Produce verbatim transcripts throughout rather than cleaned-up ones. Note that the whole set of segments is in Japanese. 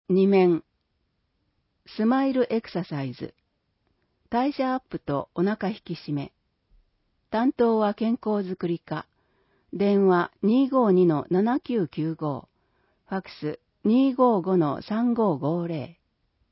に面。スマイルエクササイズ。代謝アップとお腹引き締め。担当は健康づくり課。電話 にーごーにのななきゅうきゅうご。ファックス にーごーごのさんごーごーぜ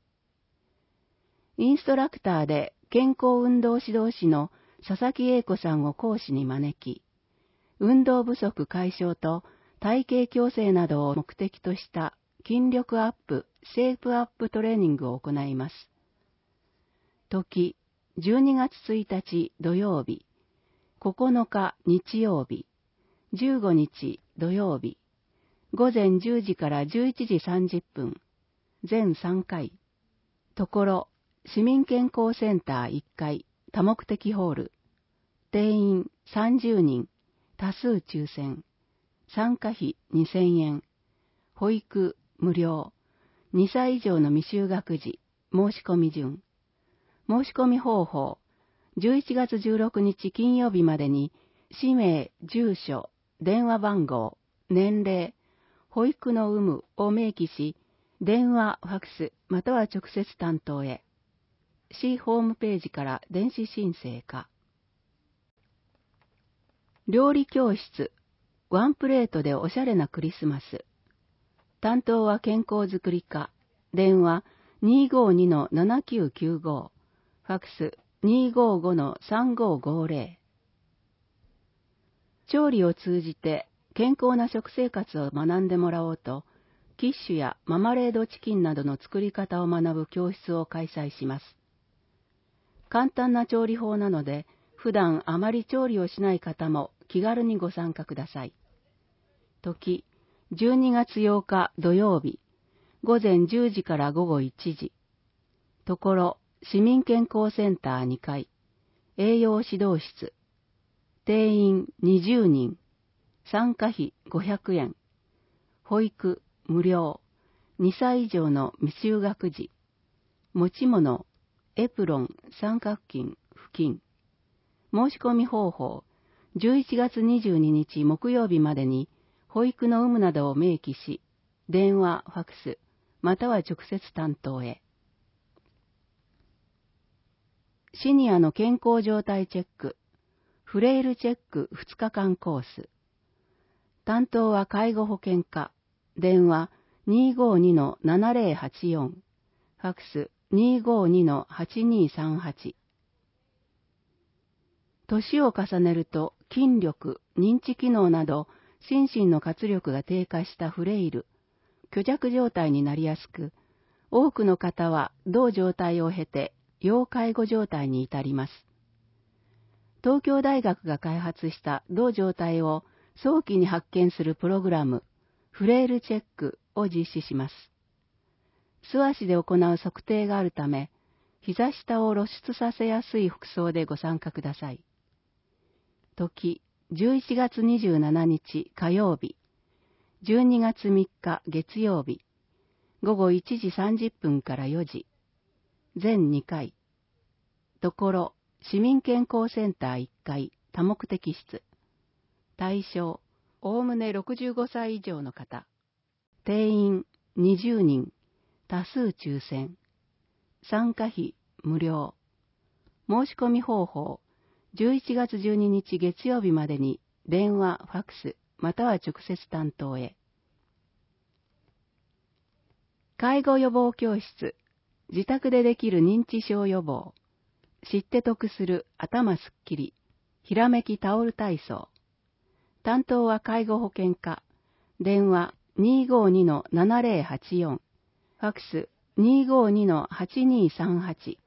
ろ。インストラクターで健康運動指導士の佐々木英子さんを講師に招き、運動不足解消と体型矯正などを目的とした筋力アップ、シェイプアップトレーニングを行います。時、じゅうにがつついたち土曜日、ここのか日曜日、じゅうごにち土曜日、午前じゅうじからじゅういちじさんじゅっぷん、全さんかい。ところ、市民健康センターいっかい、多目的ホール。定員さんじゅうにん、多数抽選。参加費にせんえん。保育無料。にさい以上の未就学児。申し込み順。申し込み方法。じゅういちがつじゅうろくにち金曜日までに、氏名、住所、電話番号、年齢、保育の有無を明記し、電話、ファックス、または直接担当へ。市ホームページから電子申請か。料理教室。ワンプレートでおしゃれなクリスマス。担当は健康づくり課。電話 にーごーにのななきゅうきゅうご。ファックス にーごーごのさんごーごーぜろ。調理を通じて健康な食生活を学んでもらおうと、キッシュやママレードチキンなどの作り方を学ぶ教室を開催します。簡単な調理法なので、普段あまり調理をしない方も気軽にご参加ください。時、じゅうにがつようか土曜日、午前じゅうじから午後いちじ。ところ、市民健康センターにかい、栄養指導室。定員にじゅうにん。参加費ごひゃくえん。保育無料。にさい以上の未就学児。持ち物、エプロン、三角巾、布巾。申し込み方法。じゅういちがつにじゅうににち木曜日までに、保育の有無などを明記し、電話、ファックス、または直接担当へ。シニアの健康状態チェック、フレイルチェックふつかかんコース。担当は介護保険課。電話 にーごーにのななぜろはちよん。ファックス にーごーにのはちにーさんはち。年を重ねると筋力、認知機能など心身の活力が低下したフレイル、虚弱状態になりやすく、多くの方は同状態を経て要介護状態に至ります。東京大学が開発した同状態を早期に発見するプログラム、フレイルチェックを実施します。素足で行う測定があるため、膝下を露出させやすい服装でご参加ください。時、じゅういちがつにじゅうしちにち火曜日、じゅうにがつみっか月曜日、午後いちじさんじゅっぷんからよじ、全にかい。ところ、市民健康センターいっかい、多目的室。対象、おおむねろくじゅうごさい以上の方。定員にじゅうにん、多数抽選。参加費無料。申し込み方法、じゅういちがつじゅうににち月曜日までに電話、ファックス、または直接担当へ。介護予防教室。自宅でできる認知症予防。知って得する頭すっきり。ひらめきタオル体操。担当は介護保険課。電話 にーごーにのななぜろはちよん。ファックス にーごーにのはちにーさんはち。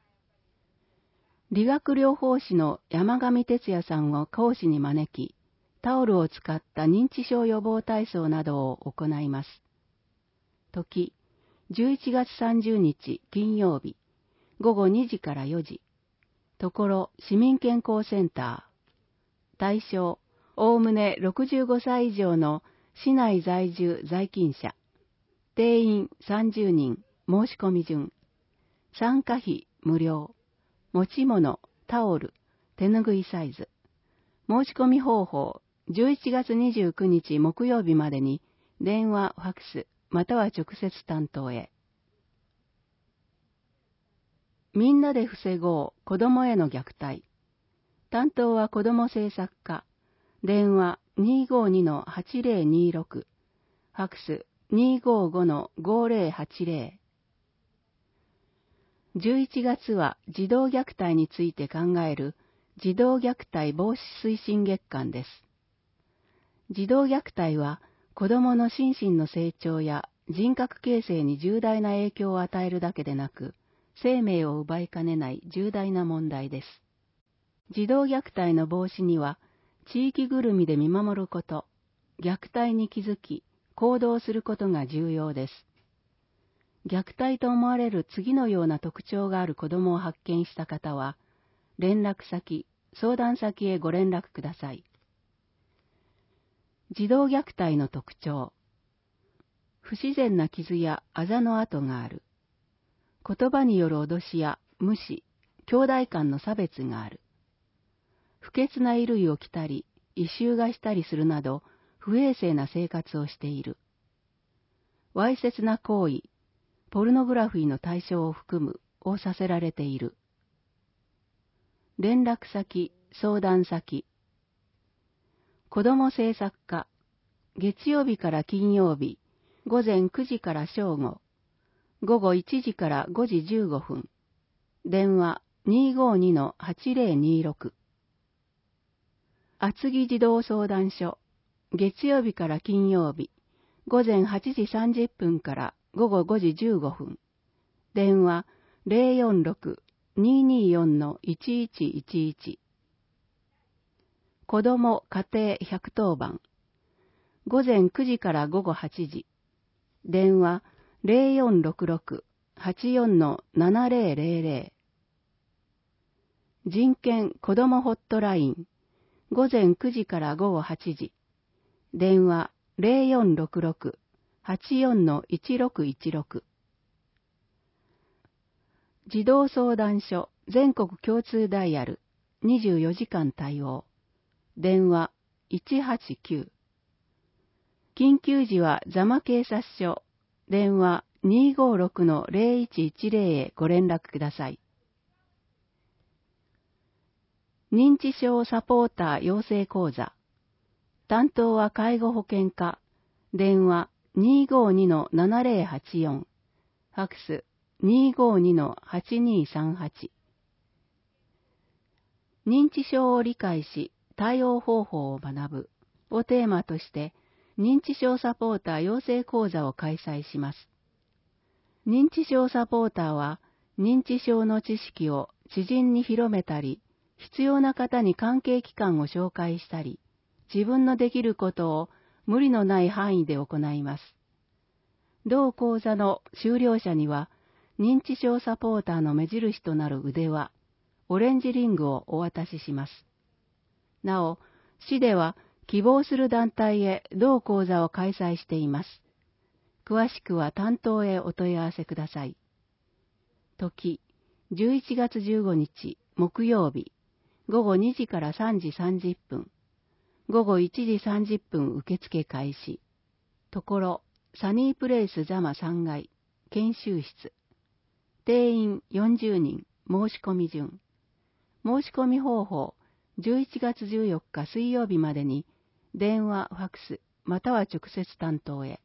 理学療法士の山上哲也さんを講師に招き、タオルを使った認知症予防体操などを行います。時、じゅういちがつさんじゅうにち金曜日、午後にじからよじ。ところ、市民健康センター。対象、おおむねろくじゅうごさい以上の市内在住在勤者。定員さんじゅうにん、申し込み順。参加費無料。持ち物、タオル、手ぬぐいサイズ。申し込み方法、じゅういちがつにじゅうくにち木曜日までに電話、ファックス、 または直接担当へ。みんなで防ごう子どもへの虐待。担当は子ども政策課。電話 にーごーにのはちぜろにろく。ファックス にーごーごのごぜろはちぜろ。じゅういちがつは児童虐待について考える児童虐待防止推進月間です。児童虐待は子どもの心身の成長や人格形成に重大な影響を与えるだけでなく、生命を奪いかねない重大な問題です。児童虐待の防止には、地域ぐるみで見守ること、虐待に気づき、行動することが重要です。虐待と思われる次のような特徴がある子どもを発見した方は、連絡先、相談先へご連絡ください。児童虐待の特徴。不自然な傷やあざの跡がある。言葉による脅しや無視、兄弟間の差別がある。不潔な衣類を着たり、異臭がしたりするなど、不衛生な生活をしている。わいせつな行為、ポルノグラフィーの対象を含むをさせられている。連絡先、相談先。子ども政策課、月曜日から金曜日、ごぜんくじから正午、ごごいちじからごじじゅうごふん。電話 にーごーにのはちぜろにろく。厚木児童相談所、月曜日から金曜日、ごぜんはちじさんじゅっぷんからごごごじじゅうごふん。電話 ぜろよんろく にーにーよんのいちいちいちいち。子ども家庭ひゃくとおばん。ごぜんくじからごごはちじ。電話ぜろよんろくろく はちよんのななぜろぜろぜろ。人権子どもホットライン。ごぜんくじからごごはちじ。電話ぜろよんろくろく はちよんのいちろくいちろく。児童相談所全国共通ダイヤルにじゅうよじかん対応。電話いちはちきゅう。緊急時は座間警察署。電話にーごーろくのぜろいちいちぜろへご連絡ください。認知症サポーター養成講座。担当は介護保険課。電話にーごーにのななぜろはちよん。ファックス にーごーにのはちにーさんはち。認知症を理解し、対応方法を学ぶをテーマとして、認知症サポーター養成講座を開催します。認知症サポーターは、認知症の知識を知人に広めたり、必要な方に関係機関を紹介したり、自分のできることを無理のない範囲で行います。同講座の修了者には、認知症サポーターの目印となる腕輪、オレンジリングをお渡しします。なお、市では希望する団体へ同講座を開催しています。詳しくは担当へお問い合わせください。時、じゅういちがつじゅうごにち木曜日、ごごにじからさんじさんじゅっぷん、ごごいちじさんじゅっぷん受付開始。ところ、サニープレイス座間さんがい、研修室。定員よんじゅうにん、申し込み順。申し込み方法、じゅういちがつじゅうよっか水曜日までに、電話、ファックス、または直接担当へ。